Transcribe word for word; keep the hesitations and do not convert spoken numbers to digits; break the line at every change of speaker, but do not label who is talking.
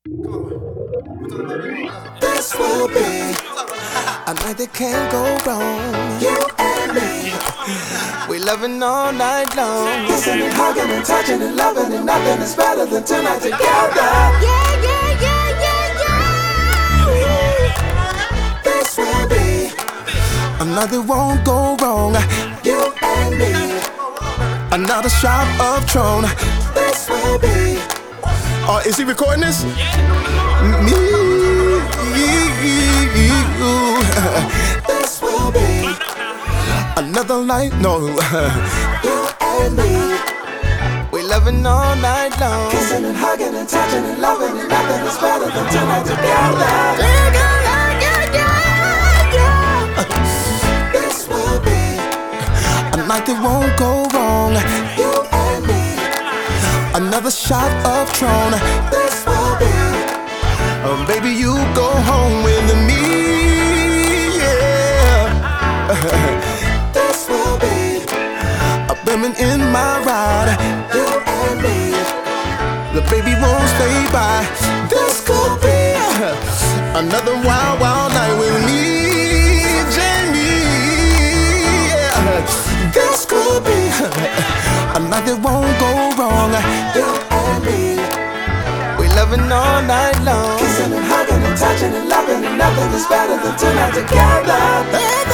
This will be a night that can't go wrong. You and me, we loving all night long. Kissing and hugging and touching and loving, and nothing is better than tonight together. Yeah, yeah, yeah, yeah, yeah. This will be a night that won't go wrong. You and me, another shot of Tron. This will be. Oh, is he recording this? Me, you. This will be another night, no. You and me, we loving all night long. Kissing and hugging and touching and loving, and nothing is better than tonight together. This will be a night that won't go wrong. You and me, another shot of Tron. This will be. Um, baby, you go home with me, yeah. This will be a women in my ride. You and me, the baby won't stay by. This could be another wild, wild night with me, Jamie, yeah. This could be a night that won't go wrong. You and me, we loving all night long. Kissing and hugging and touching and loving, and nothing is better than tonight together.